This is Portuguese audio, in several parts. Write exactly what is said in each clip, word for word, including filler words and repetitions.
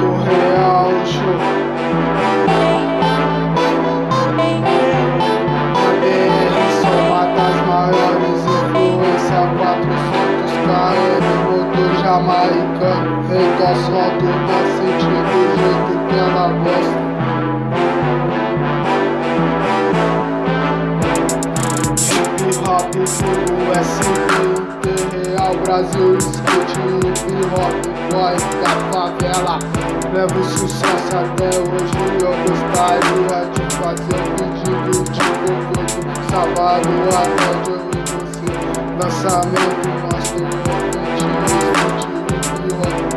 lançamento real, show. A B R são uma das maiores influência, quatrocentos km, motor jamaicano, rei do asfalto, dá sentido do jeito que ela gosta. Hip hop, o S P, Interreal, Brasil, skate, hip hop, boy da favela. Levo sucesso até hoje, eu gostaria de fazer um pedido de conforto. Sábado à tarde eu e você, lançamento Master ouvinte, hip hop.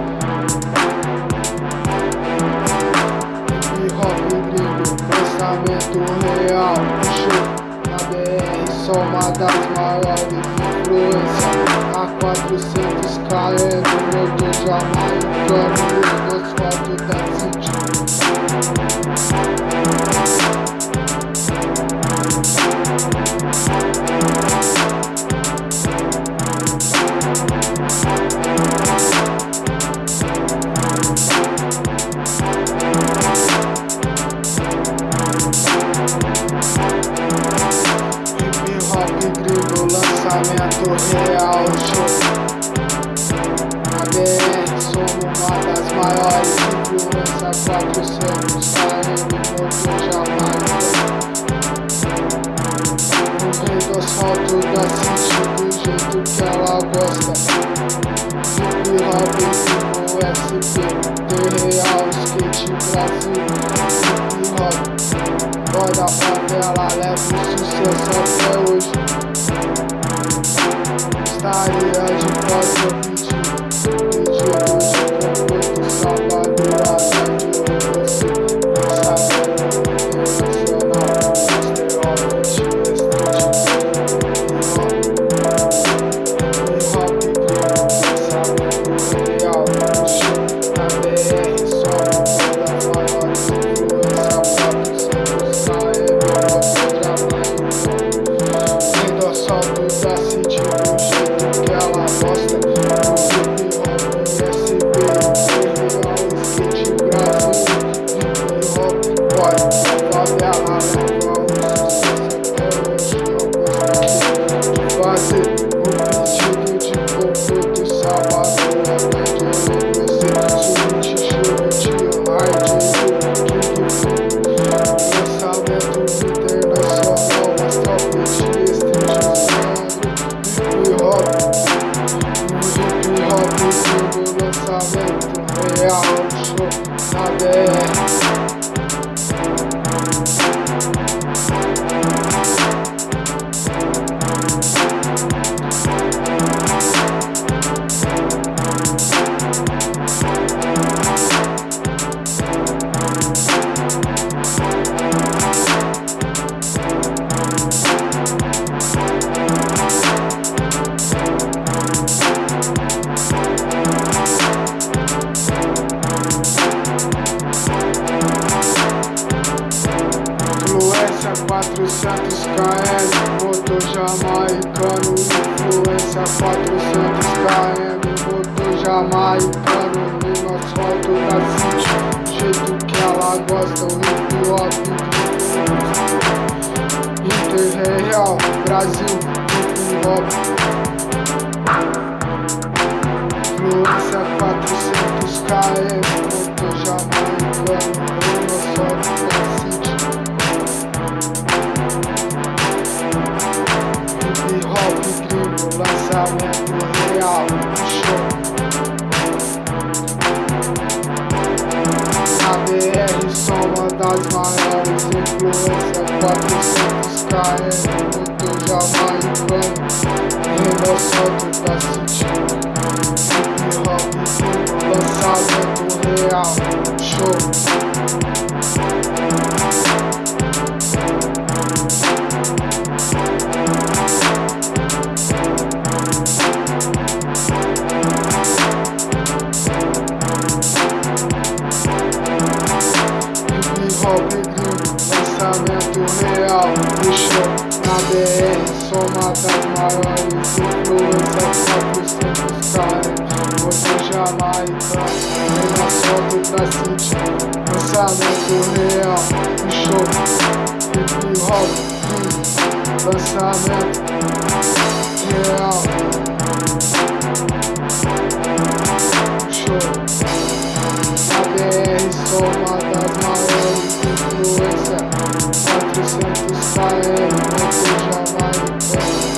Hip hop gringo, lançamento real, show. A B R só uma das maiores influências, a quatrocentos km, motor jamaicano, no asfalto da City. Lançamento real, show. A B R somos uma das maiores influências, quatrocentos km, motor jamaicano, o rei do asfalto da City, do jeito que ela gosta. Hip hop, tipo S P, Interreal, skate Brasil. Hip hop, boy da favela, leva sucesso até hoje. Gostaria de fazer um pedido, pedido de conforto. Sábado à tarde eu você, lançamento internacional, Master ouvinte, estúdio, hip hop gringo, lançamento real, show. A B R só uma das maiores influências, quatrocentos km, motor jamaicano, rei do asfalto da City, do jeito que ela gosta. Hip hop, S P, Interreal, skate Brasil. Hip hop, boy da favela, leva o sucesso até hoje. Eu gostaria de fazer um pedido de conforto. Sábado à tarde eu e você, switch, show, hard, king fu. Lançamento internacional, mas talvez hip hop, o hip hop do lançamento real, show. A B R. quatrocentos km, motor jamaicano, influência quatrocentos km, motor jamaicano, no asfalto da City, do jeito que ela gosta. O hip hop, Interreal, Brasil, hip hop, influência quatrocentos km, motor jamaicano, no asfalto da City. Lançamento real, show. A B R só uma das maiores influências, quatrocentos km, motor jamaicano, rei do asfalto da City. Hip hop, lançamento real, show. Hip-hop gringo, lançamento real, o show. A B R só uma das maiores influências, quatrocentos km, motor jamaicano, rei do asfalto pra sentir lançamento real. Show, hip hop, hum, lançamento real. Show, a B R sou uma das maiores influências. Quatrocentos km, você já vai entender.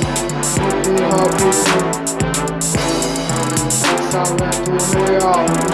Hip hop, lançamento real.